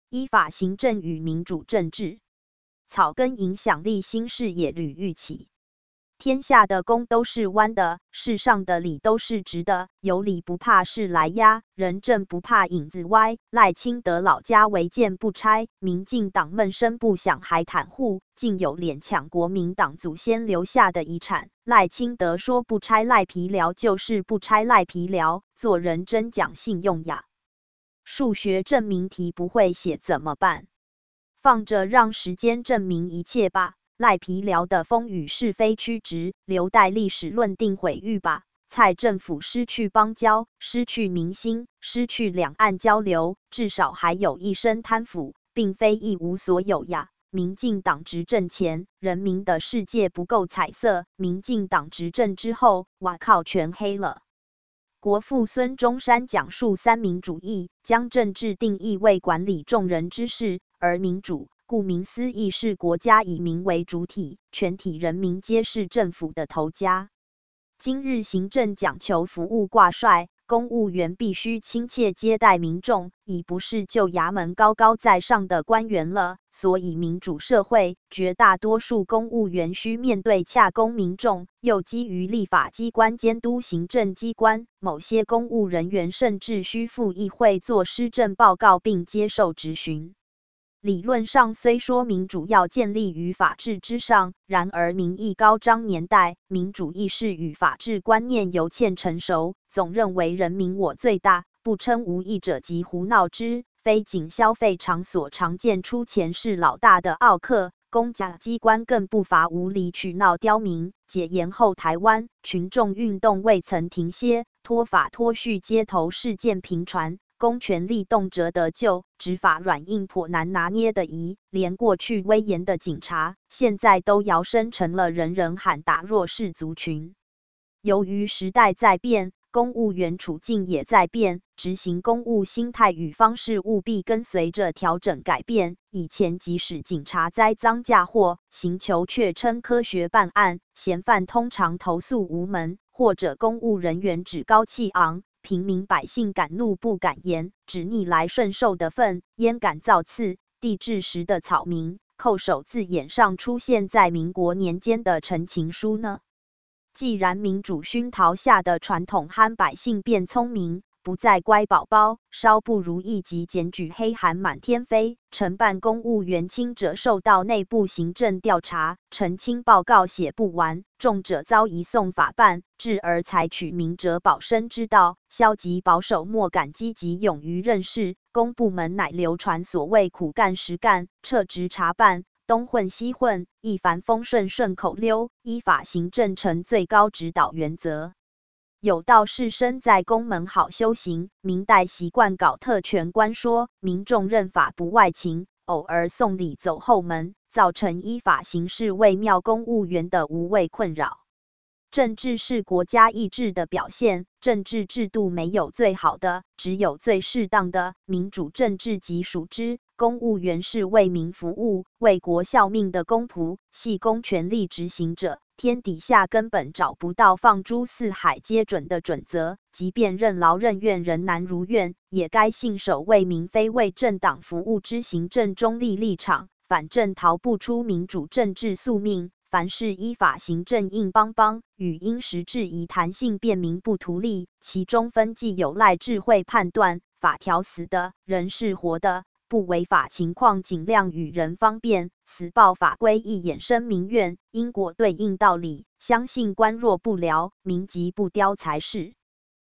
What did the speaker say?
依法行政与民主政治，草根影响力新视野屡愈起。天下的弓都是弯的，世上的理都是直的，有理不怕事来压，人正不怕影子歪。赖清德老家违建不拆，民进党闷声不响还袒护，竟有脸抢国民党祖先留下的遗产。赖清德说不拆赖皮寮就是不拆赖皮寮，做人真讲信用呀。数学证明题不会写怎么办？放着让时间证明一切吧。赖皮寮的风雨是非曲直，留待历史论定毁誉吧。蔡政府失去邦交，失去民心，失去两岸交流，至少还有一身贪腐，并非一无所有呀。民进党执政前，人民的世界不够彩色；民进党执政之后，哇靠，全黑了。国父孙中山讲述三民主义，将政治定义为管理众人之事，而民主顾名思义是国家以民为主体，全体人民皆是政府的头家。今日行政讲求服务挂帅，公务员必须亲切接待民众，已不是就衙门高高在上的官员了。所以民主社会，绝大多数公务员需面对洽公民众，又基于立法机关监督行政机关，某些公务人员甚至需赴议会做施政报告并接受质询。理论上虽说民主要建立于法治之上，然而民意高涨年代，民主意识与法治观念犹欠成熟，总认为人民我最大，不称无义者即胡闹之。非仅消费场所常见出钱是老大的奥客，公家机关更不乏无理取闹刁民。解严后台湾群众运动未曾停歇，脱法脱序街头事件频传，公权力动辄得咎，执法软硬颇难拿捏的宜，连过去威严的警察，现在都摇身成了人人喊打弱势族群。由于时代在变，公务员处境也在变，执行公务心态与方式务必跟随着调整改变。以前即使警察栽赃嫁祸，刑求却称科学办案，嫌犯通常投诉无门，或者公务人员趾高气昂，平民百姓敢怒不敢言，只逆来顺受的份，焉敢造次？帝制时的草民，叩首字眼上出现在民国年间的陈情书呢？既然民主熏陶下的传统和百姓变聪明，不再乖宝宝，稍不如意即检举黑函满天飞，承办公务员轻者受到内部行政调查，澄清报告写不完，重者遭移送法办，智而采取明哲保身之道，消极保守莫敢积极勇于任事。公部门乃流传所谓苦干实干，撤职查办，东混西混，一帆风顺顺口溜，依法行政成最高指导原则。有道是身在公门好修行，明代习惯搞特权官说，民众认法不外勤，偶尔送礼走后门，造成依法行事为庙公务员的无谓困扰。政治是国家意志的表现，政治制度没有最好的，只有最适当的，民主政治即属之。公务员是为民服务、为国效命的公仆，系公权力执行者。天底下根本找不到放诸四海皆准的准则，即便任劳任怨人难如愿，也该信守为民非为政党服务之行政中立立场，反正逃不出民主政治宿命。凡是依法行政硬邦邦，与因时制宜弹性便民不图利，其中分际有赖智慧判断，法条死的，人是活的，不违法情况尽量与人方便，死抱法规亦衍生民怨，因果对应道理，相信官弱不聊，民急不凋才是。